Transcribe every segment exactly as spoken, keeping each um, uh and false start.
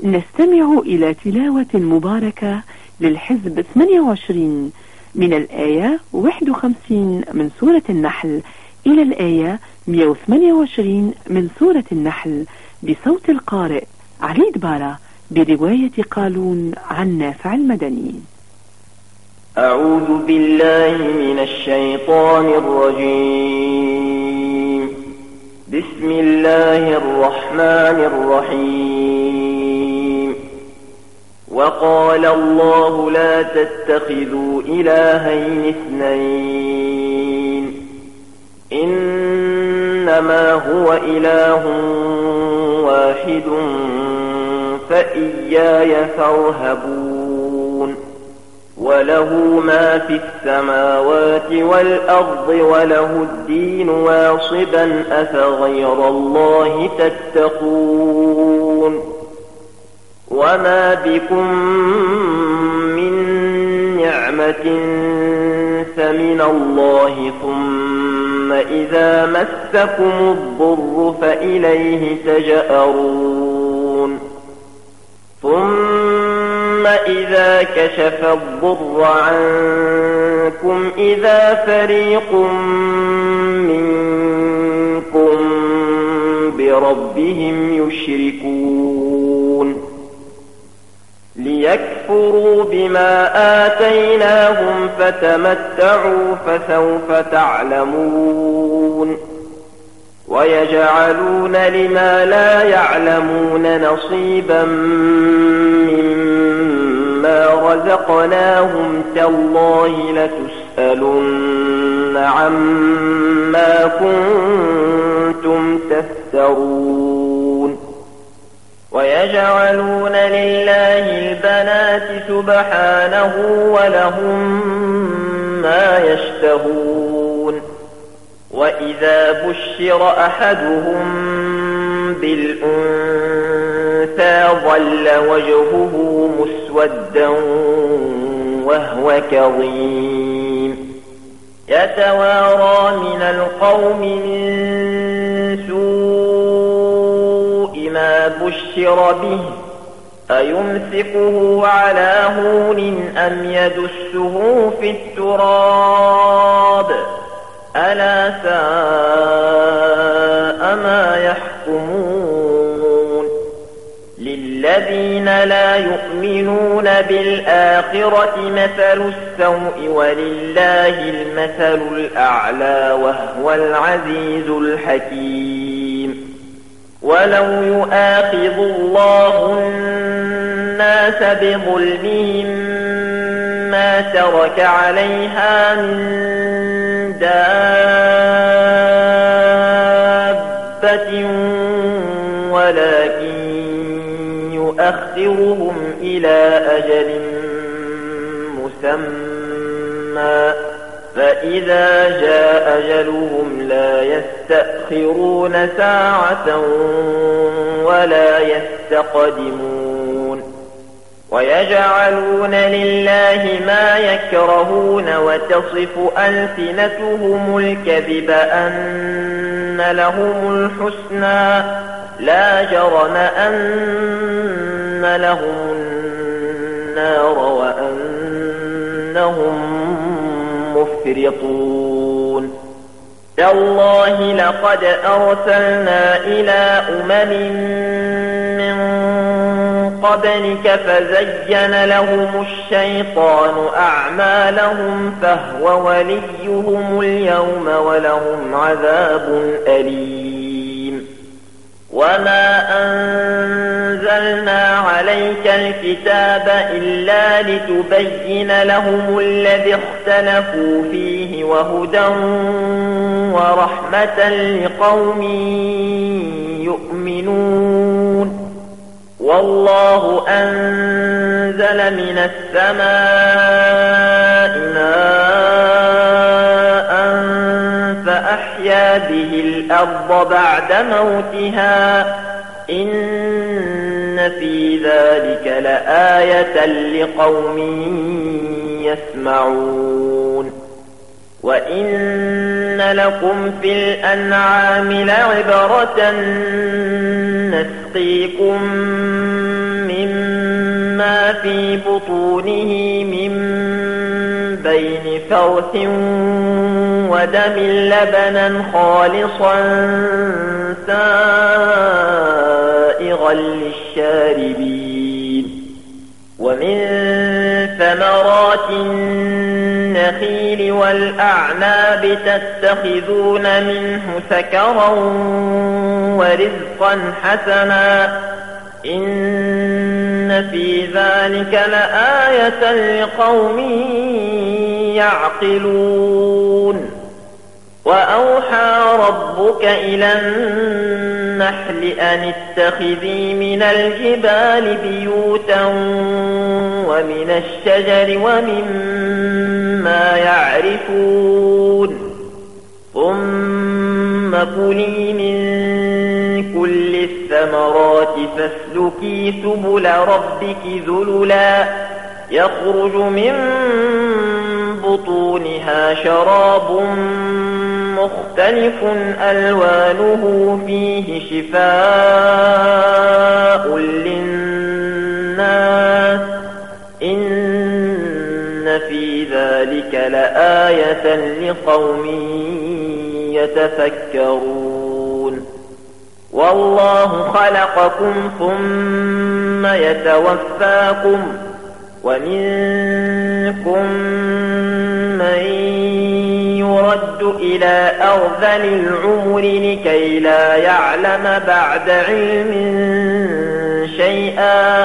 نستمع إلى تلاوة مباركة للحزب ثمانية وعشرين من الآية واحد وخمسين من سورة النحل إلى الآية مئة وثمانية وعشرين من سورة النحل بصوت القارئ علي دبارة برواية قالون عن نافع المدني. أعوذ بالله من الشيطان الرجيم. بسم الله الرحمن الرحيم. وقال الله لا تتخذوا إلهين اثنين إنما هو إله واحد فإياي فارهبون. وله ما في السماوات والأرض وله الدين واصبا أفغير الله تتقون. وما بكم من نعمة فمن الله ثم إذا مسكم الضر فإليه تجأرون. ثم إذا كشف الضر عنكم إذا فريق منكم بربهم يشركون. ليكفروا بما آتيناهم فتمتعوا فسوف تعلمون. ويجعلون لما لا يعلمون نصيبا مما رزقناهم تالله لتسألن عما كنتم تفترون. ويجعلون لله البنات سبحانه ولهم ما يشتهون. وإذا بشر أحدهم بالأنثى ظل وجهه مسودا وهو كظيم يتوارى من القوم من سوء ما بشر به أيمسكه على هون أم يدسه في التراب ألا ساء ما يحكمون. للذين لا يؤمنون بالآخرة مثل السوء ولله المثل الأعلى وهو العزيز الحكيم. ولو يؤاخذ الله الناس بظلمهم ما ترك عليها من دابة ولكن يؤخرهم إلى أجل مسمى فإذا جاء أجلهم لا يستأخرون ساعة ولا يستقدمون. ويجعلون لله ما يكرهون وتصف ألسنتهم الكذب أن لهم الحسنى لا جرم أن لهم النار وأنهم مفرطون. تالله لقد أرسلنا إلى أمم من قبلك فزين لهم الشيطان أعمالهم فهو وليهم اليوم ولهم عذاب أليم. وما أنزلنا عليك الكتاب إلا لتبين لهم الذي اختلفوا فيه وهدى ورحمة لقوم يؤمنون. والله أنزل من السماء ماء فأحيا به الأرض بعد موتها إن في ذلك لآية لقوم يسمعون. وإن لكم في الأنعام لعبرة نسقيكم ما في بطونه من بين فرث ودم لبنا خالصا سائغا للشاربين ومن ثمرات النخيل والأعناب تتخذون منه سكرا ورزقا حسنا إن في ذلك لآية لقوم يعقلون وأوحى ربك إلى النحل أن اتخذي من الجبال بيوتا ومن الشجر ومما يعرفون ثم كلي من كل الثمرات فاسلكي سبل ربك ذللا يخرج من بطونها شراب مختلف ألوانه فيه شفاء للناس إن في ذلك لآية لقوم يتفكرون والله خلقكم ثم يتوفاكم ومنكم من يرد إلى أرذل العمر لكي لا يعلم بعد علم شيئا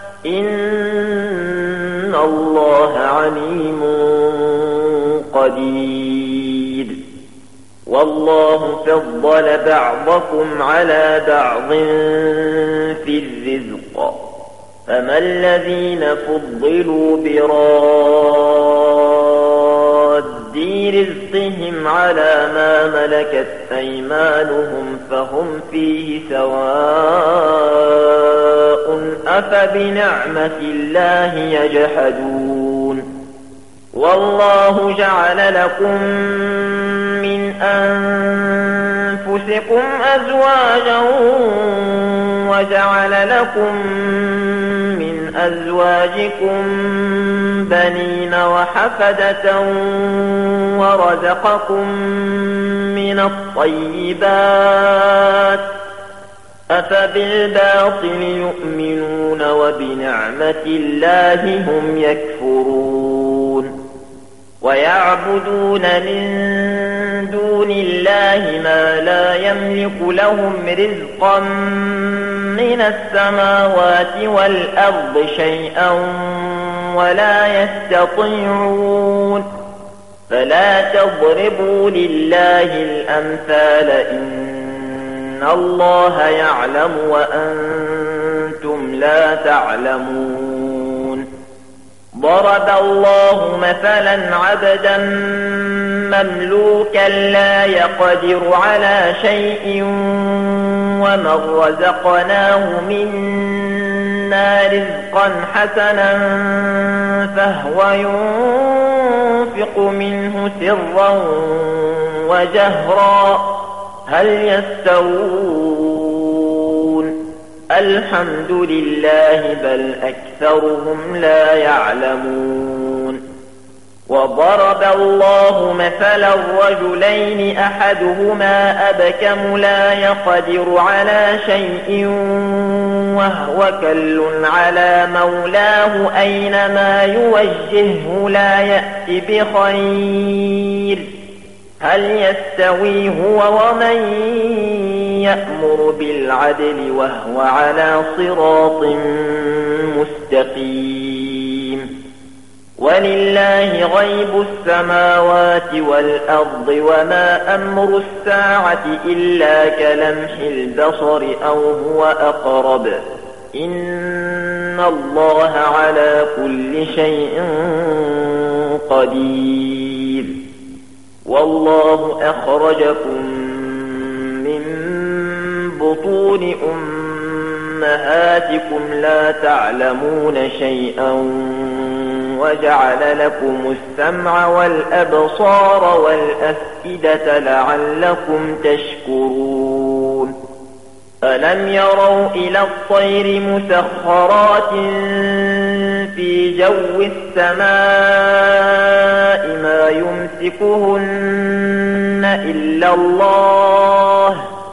إن الله عليم قدير والله فضل بعضكم على بعض في الرزق فما الذين فضلوا براد رزقهم على ما ملكت أيمانهم فهم فيه سواء أفبنعمة الله يجحدون والله جعل لكم من أنفسكم أزواجا وجعل لكم من أزواجكم بنين وحفدة ورزقكم من الطيبات أفبالباطل يؤمنون وبنعمة الله هم يكفرون ويعبدون من دون الله ما لا يملك لهم رزقا من السماوات والأرض شيئا ولا يستطيعون فلا تضربوا لله الأمثال إن الله يعلم وأنتم لا تعلمون ضرب الله مثلا عبدا مملوكا لا يقدر على شيء ومن رزقناه منا رزقا حسنا فهو ينفق منه سرا وجهرا هل يستوون الحمد لله بل أكثرهم لا يعلمون وضرب الله مثلا الرجلين أحدهما أبكم لا يقدر على شيء وهو كل على مولاه أينما يوجهه لا يأتي بخير هل يستوي هو ومن يأمر بالعدل وهو على صراط مستقيم ولله غيب السماوات والأرض وما أمر الساعة إلا كلمح البصر أو هو أقرب إن الله على كل شيء قدير والله أخرجكم من بطون أمهاتكم لا تعلمون شيئا وجعل لكم السمع والأبصار والأفئدة لعلكم تشكرون ألم يروا إلى الطير مسخرات في جو السماء ما يمسكهن إلا الله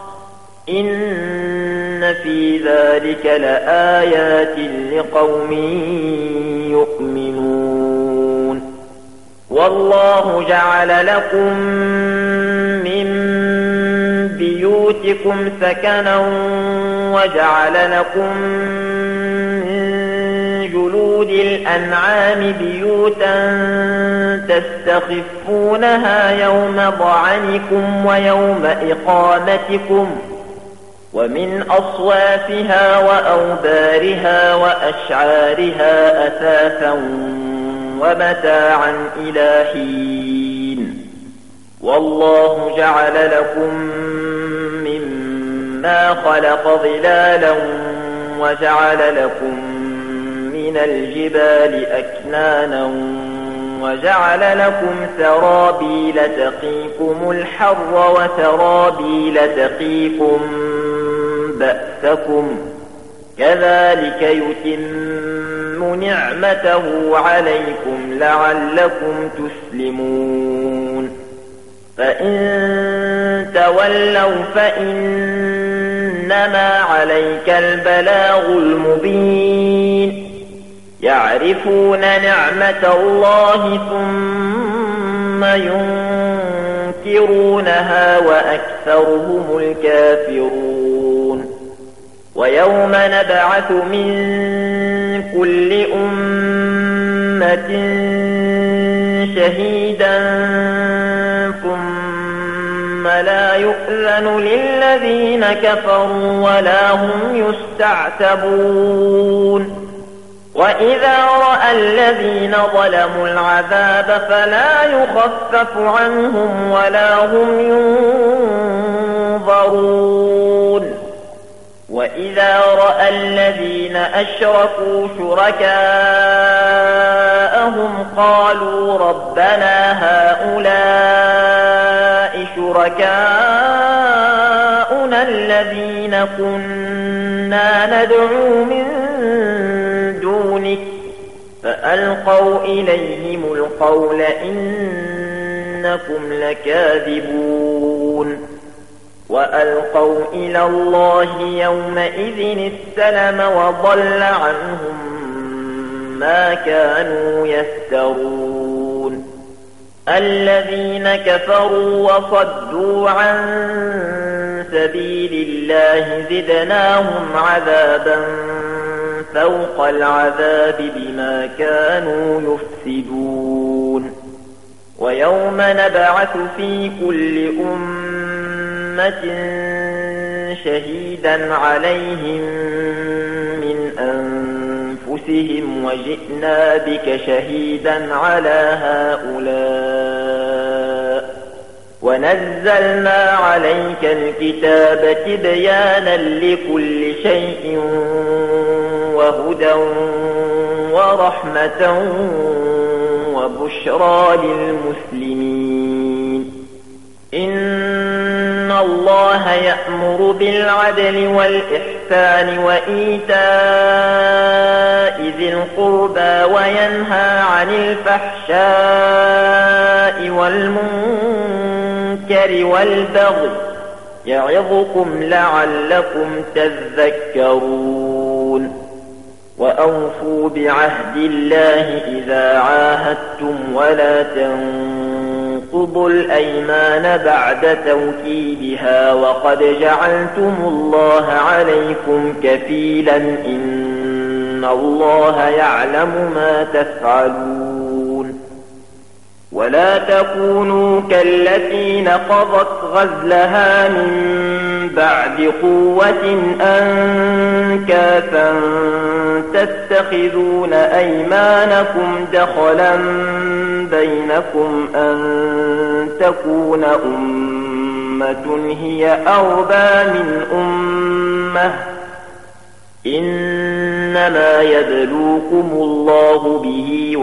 إن في ذلك لآيات لقوم يؤمنون والله جعل لكم من بيوتكم سكنا وجعل لكم من جلود الأنعام بيوتا تستخفونها يوم ضعنكم ويوم إقامتكم ومن أصوافها وأوبارها وأشعارها أثاثا ومتاعا إلى حين والله جعل لكم مما خلق ظلالا وجعل لكم من الجبال أكنانا وجعل لكم سرابيل تقيكم الحر وسرابيل تقيكم بأسكم كذلك يتم نعمته عليكم لعلكم تسلمون فإن تولوا فإنما عليك البلاغ المبين يعرفون نعمة الله ثم ينكرونها وأكثرهم الكافرون ويوم نبعث من كل أمة شهيدا ثم لا يؤذن للذين كفروا ولا هم يستعتبون وإذا رأى الذين ظلموا العذاب فلا يخفف عنهم ولا هم ينظرون وإذا رأى الذين أشركوا شركاءهم قالوا ربنا هؤلاء شركاؤنا الذين كنا ندعو من دونك فألقوا إليهم القول إنكم لكاذبون وألقوا إلى الله يومئذ السلم وضل عنهم ما كانوا يفترون الذين كفروا وصدوا عن سبيل الله زدناهم عذابا فوق العذاب بما كانوا يفسدون ويوم نبعث في كل أمة شهيدا عليهم من أنفسهم وجئنا بك شهيدا على هؤلاء ونزلنا عليك الكتاب تبيانا لكل شيء وهدى ورحمة وبشرى للمسلمين إن الله يأمر بالعدل والإحسان وإيتاء ذي القربى وينهى عن الفحشاء والمنكر والبغي يعظكم لعلكم تذكرون وأوفوا بعهد الله إذا عاهدتم ولا تنقضوا الأيمان بعد توكيدها وقد جعلتم الله عليكم كفيلا إن الله يعلم ما تفعلون ولا تكونوا كالتي نقضت غزلها من بعد قوة أنكاثا تتخذون أيمانكم دخلا بينكم أن تكون أمة هي أربى من أمة إنما يبلوكم الله به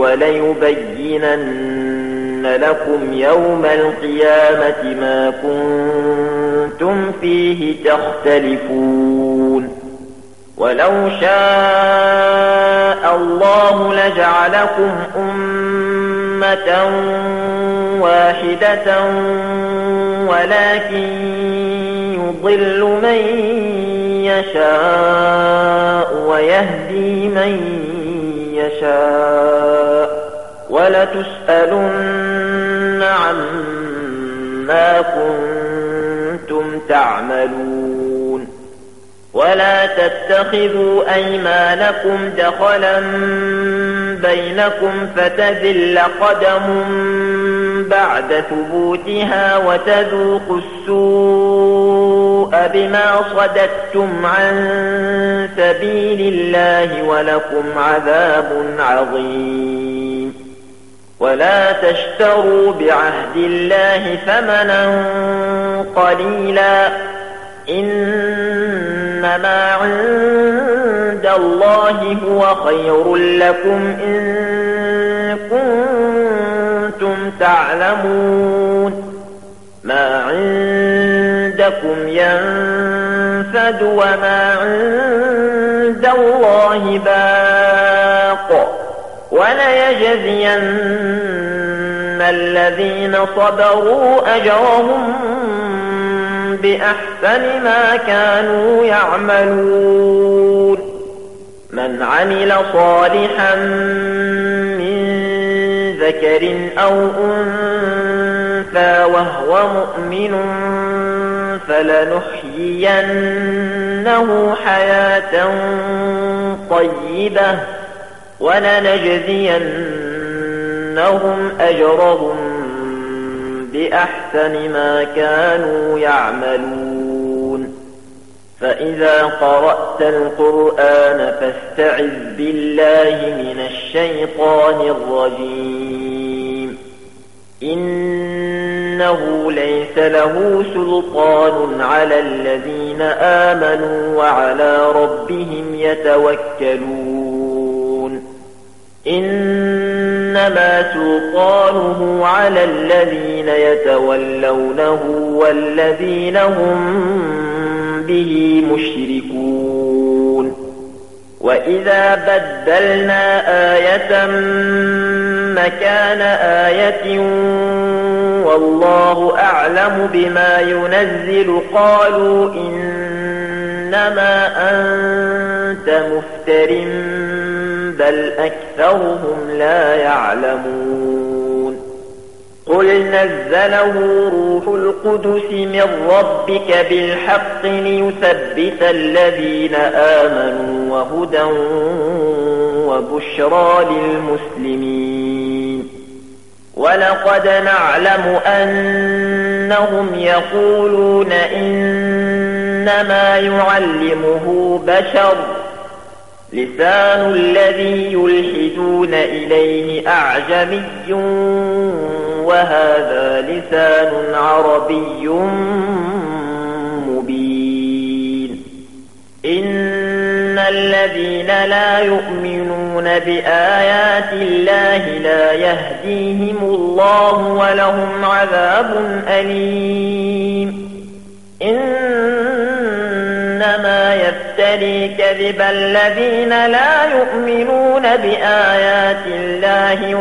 وليبينن لكم يوم القيامة ما كنتم كنتم فيه تختلفون ولو شاء الله لجعلكم أمة واحدة ولكن يضل من يشاء ويهدي من يشاء ولتسألن عما كنتم تعملون ولا تتخذوا أيمانكم دخلا بينكم فتزل قدم بعد ثبوتها وتذوقوا السوء بما صددتم عن سبيل الله ولكم عذاب عظيم ولا تشتروا بعهد الله ثمنا قليلا إنما عند الله هو خير لكم إن كنتم تعلمون ما عندكم ينفد وما عند الله باق وليجزين الذين صبروا أجرهم بأحسن ما كانوا يعملون من عمل صالحا من ذكر أو أنثى وهو مؤمن فلنحيينه حياة طيبة ولنجزينهم أجرهم بأحسن ما كانوا يعملون فإذا قرأت القرآن فاستعذ بالله من الشيطان الرجيم إنه ليس له سلطان على الذين آمنوا وعلى ربهم يتوكلون إنما سلطانه على الذين يتولونه والذين هم به مشركون وإذا بدلنا آية مكان آية والله أعلم بما ينزل قالوا إنما أنت مفتر بل أكثرهم لا يعلمون قل نزله روح القدس من ربك بالحق ليثبت الذين آمنوا وهدى وبشرى للمسلمين ولقد نعلم أنهم يقولون إنما يعلمه بشر لسان الذي يلحدون إليه أعجمي وهذا لسان عربي مبين إن الذين لا يؤمنون بآيات الله لا يهديهم الله ولهم عذاب أليم إنما يفتري كذب الذين لا يؤمنون بآيات الله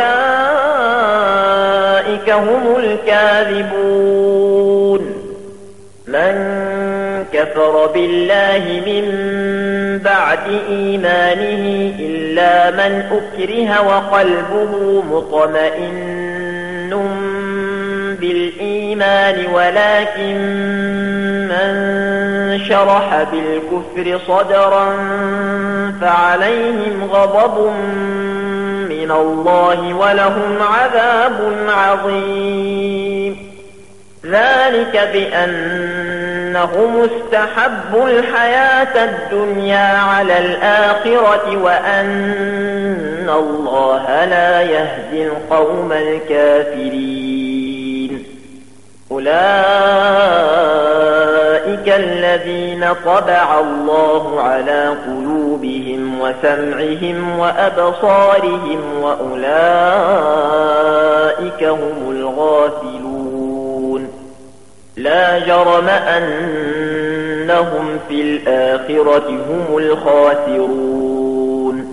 وأولئك هم الكاذبون من كفر بالله من بعد إيمانه إلا من أكره وقلبه مطمئن بالإيمان ولكن من شرح بالكفر صدرا فعليهم غضب من الله ولهم عذاب عظيم ذلك بأنهم استحبوا الحياة الدنيا على الآخرة وأن الله لا يهدي القوم الكافرين أولئك الذين طبع الله على قلوبهم وسمعهم وأبصارهم وأولئك هم الغافلون لا جرم أنهم في الآخرة هم الخاسرون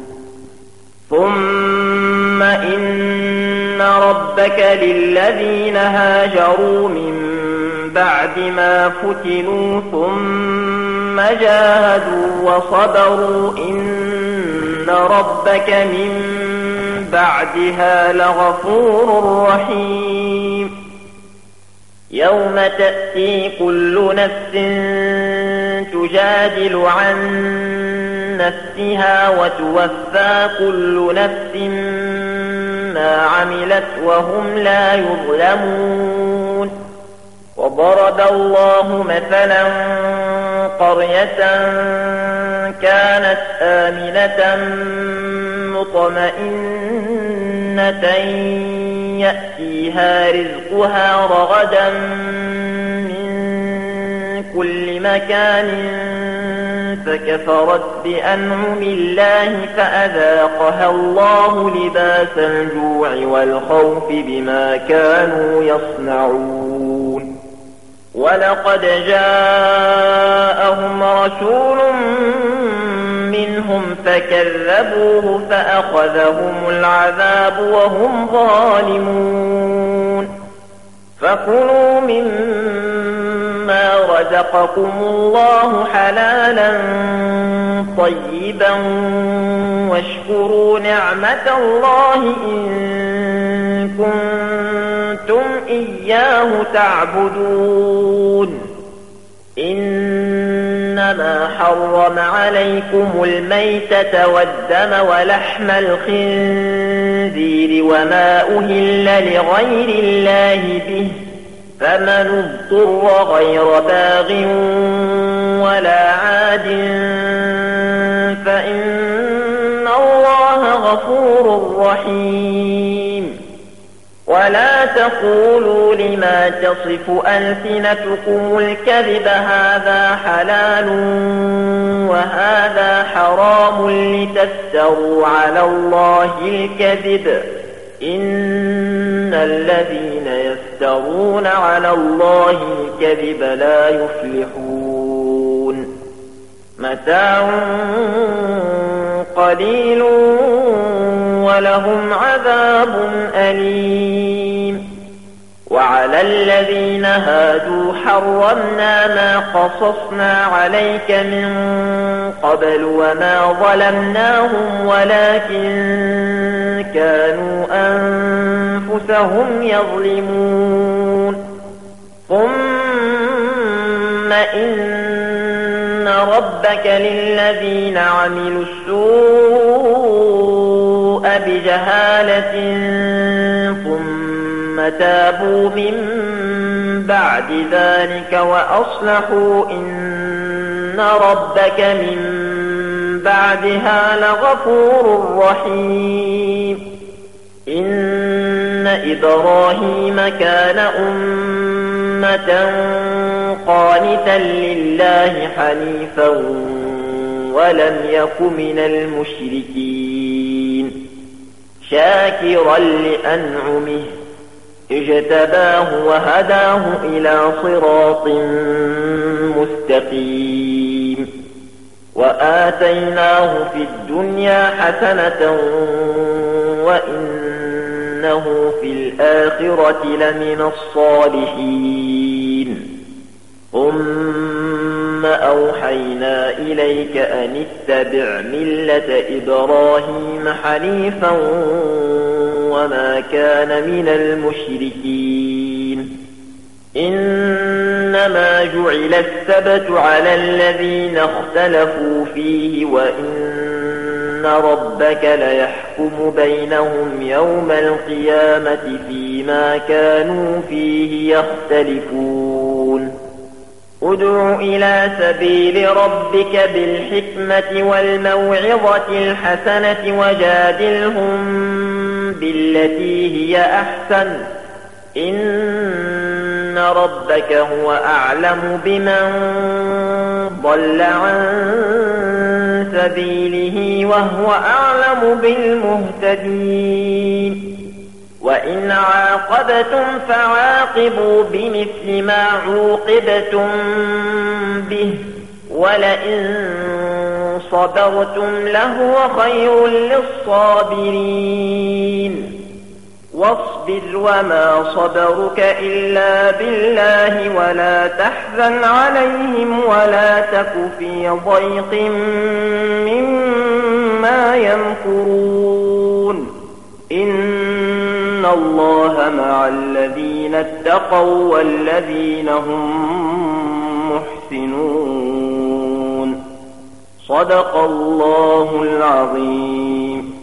ثم إن ربك للذين هاجروا من بعد ما فتنوا ثم جاهدوا وصبروا إن ربك من بعدها لغفور رحيم يوم تأتي كل نفس تجادل عن نفسها وتوفى كل نفس ما عملت وهم لا يظلمون وضرب الله مثلا قرية كانت آمنة مطمئنة يأتيها رزقها رغدا من كل مكان فكفرت بأنعم الله فأذاقها الله لباس الجوع والخوف بما كانوا يصنعون ولقد جاءهم رسول منهم فكذبوه فأخذهم العذاب وهم ظالمون فكلوا مما رزقكم الله حلالا طيبا واشكروا نعمة الله إن كنتم إياه تعبدون إنما حرم عليكم الميتة والدم ولحم الخنزير وما أهل لغير الله به فمن اضطر غير باغ ولا عاد فإن الله غفور رحيم ولا تقولوا لما تصف ألسنتكم الكذب هذا حلال وهذا حرام لتفتروا على الله الكذب إن الذين يفترون على الله الكذب لا يفلحون متاع قليل ولهم عذاب أليم وعلى الذين هادوا حرمنا ما قصصنا عليك من قبل وما ظلمناهم ولكن كانوا أنفسهم يظلمون ثم إن ربك للذين عملوا السوء بجهالة ثم تابوا من بعد ذلك وأصلحوا إن ربك من بعدها لغفور رحيم إن إبراهيم كان أمة قانتا لله حنيفا ولم يك من المشركين شاكرا لأنعمه اجتباه وهداه إلى صراط مستقيم وآتيناه في الدنيا حسنة وإنه في الآخرة لمن الصالحين ثم أوحينا إليك أن اتبع ملة إبراهيم حنيفا وما كان من المشركين إنما جعل السبت على الذين اختلفوا فيه وإن ربك ليحكم بينهم يوم القيامة فيما كانوا فيه يختلفون ادع إلى سبيل ربك بالحكمة والموعظة الحسنة وجادلهم بالتي هي أحسن إن ربك هو أعلم بمن ضل عن سبيله وهو أعلم بالمهتدين وإن عاقبتم فعاقبوا بمثل ما عوقبتم به ولئن صبرتم لهو خير للصابرين واصبر وما صبرك إلا بالله ولا تحزن عليهم ولا تك في ضيق مما يمكرون إن الله مع الذين اتقوا والذين هم محسنون صدق الله العظيم.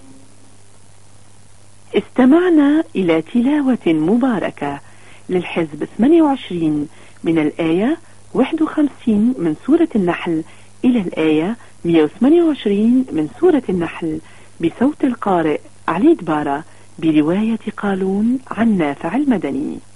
استمعنا إلى تلاوة مباركة للحزب ثمانية وعشرين من الآية واحد وخمسين من سورة النحل إلى الآية مئة وثمانية وعشرين من سورة النحل بصوت القارئ علي دبارة برواية قالون عن نافع المدني.